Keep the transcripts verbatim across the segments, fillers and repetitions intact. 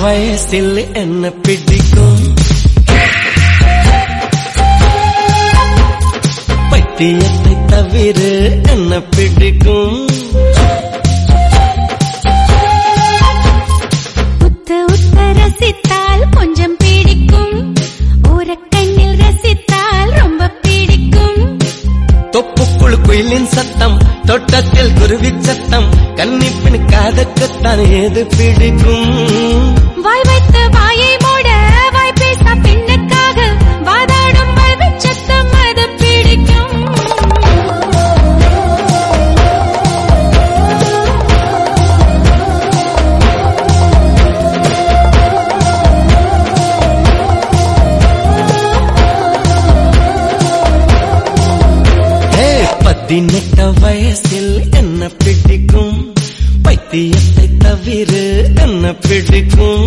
வயசில் என்ன பிடிக்கும், பைத்தியத்தை தவிர என்ன பிடிக்கும். உத்து உத்து ரசித்தால் கொஞ்சம் பிடிக்கும், ஊரக்கண்ணில் ரசித்தால் ரொம்ப பிடிக்கும். தொப்புக்குள் குயிலின் சத்தம், தோட்டத்தில் குருவி சத்தம், கன்னிப்பின் காதக்கத்தான் ஏது பிடிக்கும். வாய் வைத்து வாயை மூட வாய் பேச பெண்ணுக்காக வாதாடும் வாழ்வி சத்தம் அது பிடிக்கும். பதினெட்டு வயசில் என்ன பிடிக்கும், பைத்தியத்தை தவிர என்ன பிடிக்கும்.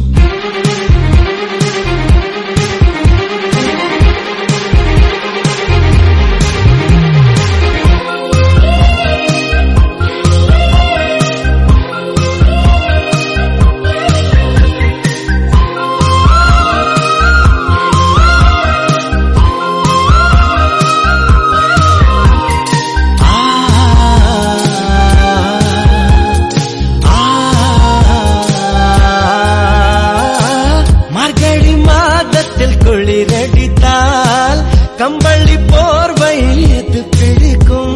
குளிரடித்தால் கம்பளி போர்வை எது பிடிக்கும்.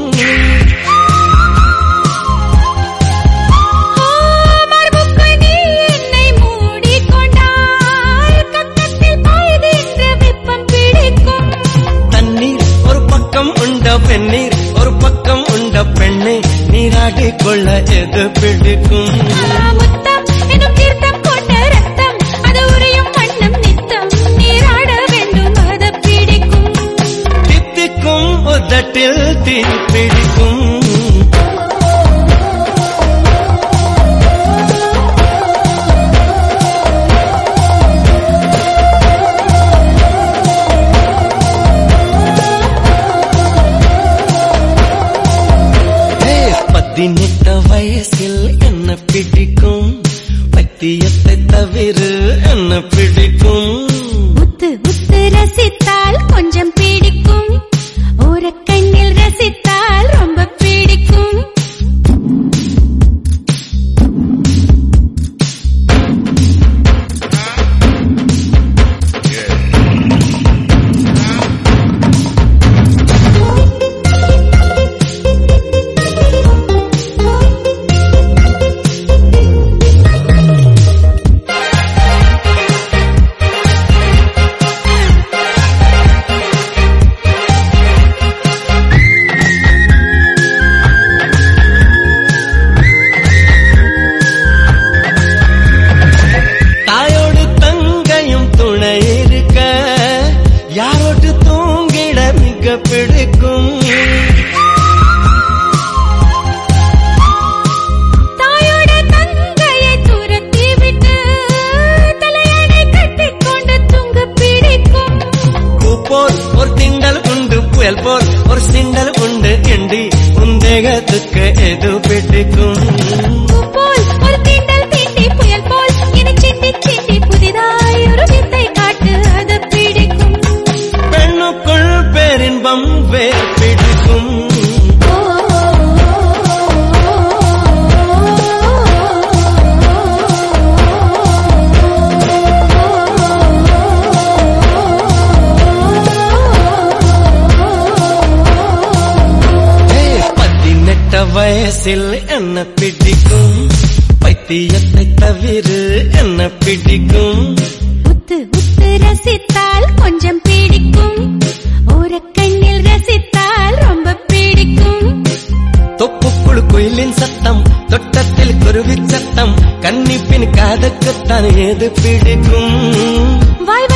என்னை மூடிக்கொண்டால் கக்கத்தில் பாய்கின்ற வெப்பம் பிடிக்கும். தண்ணீர் ஒரு பக்கம் உண்ட பெண்ணீர் ஒரு பக்கம் உண்ட பெண்ணை நீராடிக் கொள்ள எது பிடிக்கும். முத்தம் எனும் தீர்த்தம் கொண்ட ரத்தம் அது உரியும் வண்ணம் நித்தம் நீராட வேண்டும் அது பிடிக்கும். தித்திக்கும் உதட்டில் தீ பிடிக்கும். பதினெட்டு வயசில் என்ன பிடிக்கும், பைத்தியத்தை தவிர என்ன பிடிக்கும். உத்து உத்து ரசித்தால் கொஞ்சம் பிடிக்கும், ஊரக்கண்ணில் ரசித்தால் ரொம்ப பிடிக்கும். யாரோடு தூங்கிட மிக பிடிக்கும். தாயோட தங்கையை துரத்தி விட்டு தலையணை கட்டிக்கொண்டு தூங்க பிடிக்கும். பூ போல் ஒரு திண்டல் உண்டு, புயல் போல் ஒரு சிண்டல் உண்டு, எண்டி உந்தேகத்துக்கு எது பிடிக்கும். பூ போல் ஒரு திண்டல் தீண்டி புயல் போல் இனி சிந்தி சிந்தி புதிதாய் ஒரு வித்தை காட்டு அது பிடிக்கும். பெண்ணுக்குள் பேரின்பம் வேர் பிடிக்கும். பதினெட்டு வயசில் என்ன பிடிக்கும், பைத்தியத்தை தவிர என்ன பிடிக்கும். உத்து உத்து ரசித்தால் கொஞ்சம் பிடிக்கும், ஊரக்கண்ணில் ரசித்தால் ரொம்ப பிடிக்கும். தொப்புக்குள் குயிலின் சத்தம், தோட்டத்தில் குருவி சத்தம், கன்னிப்பின் காதக்கத்தான் ஏது பிடிக்கும். வாய்